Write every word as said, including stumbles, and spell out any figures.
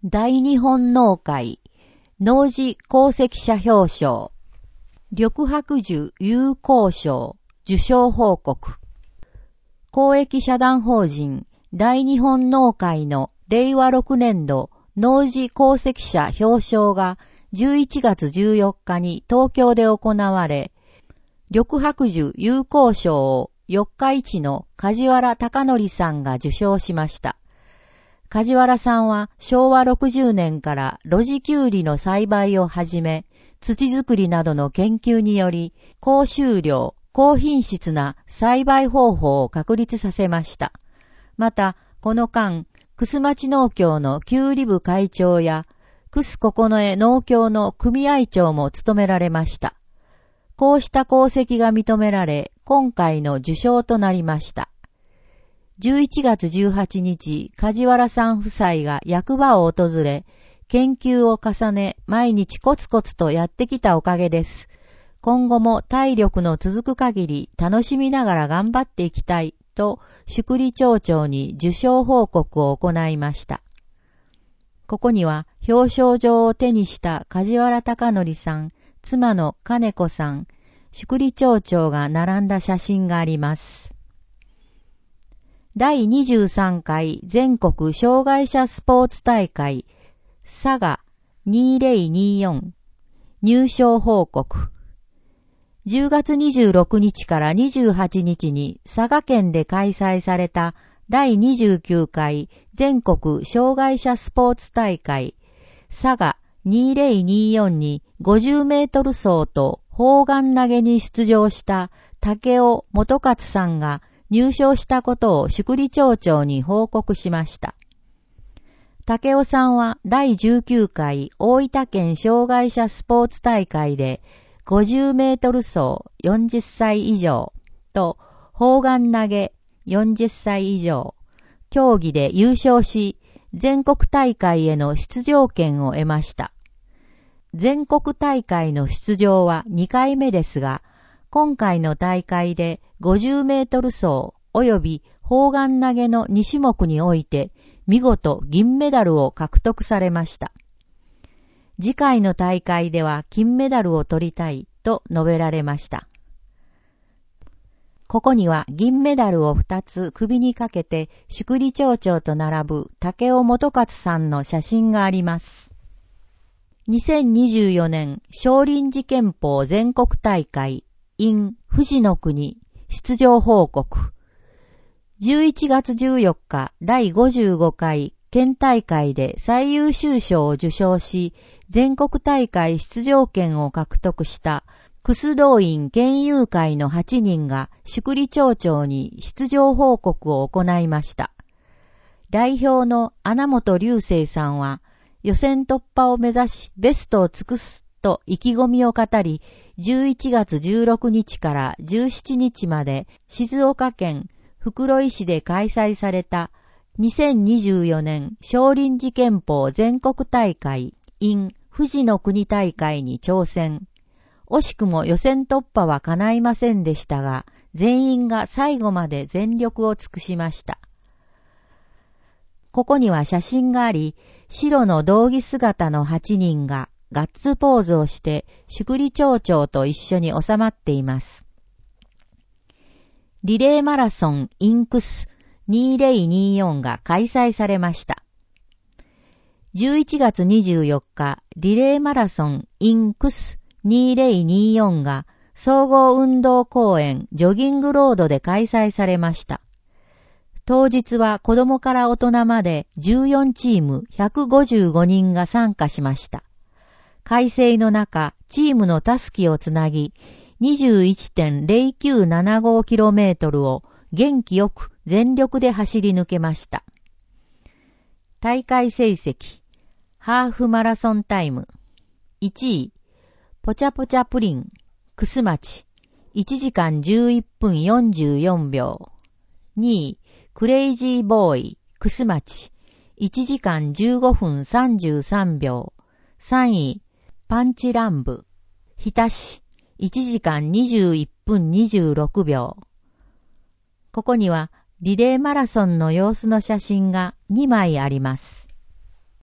大日本農会農事功績者表彰緑白樹友好賞受賞報告公益社団法人大日本農会のれいわろくねんど農事功績者表彰がじゅういちがつじゅうよっかに東京で行われ、緑白樹友好賞を四日市の梶原隆則さんが受賞しました。梶原さんはしょうわろくじゅうねんから露地キュウリの栽培を始め、土作りなどの研究により、高収量、高品質な栽培方法を確立させました。また、この間、楠町農協のキュウリ部会長や、楠九重農協の組合長も務められました。こうした功績が認められ、今回の受賞となりました。じゅういちがつじゅうはちにち、梶原さん夫妻が役場を訪れ、研究を重ね、毎日コツコツとやってきたおかげです。今後も体力の続く限り楽しみながら頑張っていきたいと、祝利町長に受賞報告を行いました。ここには表彰状を手にした梶原隆則さん、妻の金子さん、祝利町長が並んだ写真があります。だいにじゅうさんかい全国障害者スポーツ大会佐賀にせんにじゅうよん入賞報告。じゅうがつにじゅうろくにちからにじゅうはちにちに佐賀県で開催されただいにじゅうきゅうかい全国障害者スポーツ大会佐賀にせんにじゅうよんにごじゅうメートル走と砲丸投げに出場した竹尾元勝さんが入賞したことを祝利町長に報告しました。竹尾さんはだいじゅうきゅうかい大分県障害者スポーツ大会でごじゅうメートル走よんじゅっさい以上と砲丸投げよんじゅっさい以上競技で優勝し全国大会への出場権を得ました。全国大会の出場はにかいめですが、今回の大会でごじゅうメートル走及び砲丸投げのにしゅもくにおいて見事銀メダルを獲得されました。次回の大会では金メダルを取りたいと述べられました。ここには銀メダルをふたつ首にかけて祝利町長と並ぶ竹尾元勝さんの写真があります。にせんにじゅうよねん少林寺拳法全国大会 in 富士の国出場報告。じゅういちがつじゅうよっかだいごじゅうごかい県大会で最優秀賞を受賞し、全国大会出場権を獲得した楠道院県友会のはちにんが祝利町長に出場報告を行いました。代表の穴本隆生さんは予選突破を目指しベストを尽くすと意気込みを語り、じゅういちがつじゅうろくにちからじゅうしちにちまで静岡県袋井市で開催されたにせんにじゅうよねん少林寺拳法全国大会 in 富士の国大会に挑戦。惜しくも予選突破は叶いませんでしたが、全員が最後まで全力を尽くしました。ここには写真があり、白の道着姿のはちにんがガッツポーズをして祝利町長と一緒に収まっています。リレーマラソン in 楠にせんにじゅうよんが開催されました。じゅういちがつにじゅうよっか、リレーマラソン in 楠にせんにじゅうよんが総合運動公園ジョギングロードで開催されました。当日は子供から大人までじゅうよんチームひゃくごじゅうごにんが参加しました。快晴の中、チームのタスキをつなぎ、にじゅういってんぜろきゅうななごキロメートル を元気よく全力で走り抜けました。大会成績、ハーフマラソンタイム、いちい、ぽちゃぽちゃプリン、楠町、いちじかんじゅういっぷんよんじゅうよんびょう。にい、クレイジーボーイ、楠町、いちじかんじゅうごふんさんじゅうさんびょう。さんい、パンチランブ、日田市、いちじかんにじゅういっぷんにじゅうろくびょう。ここにはリレーマラソンの様子の写真がにまいあります。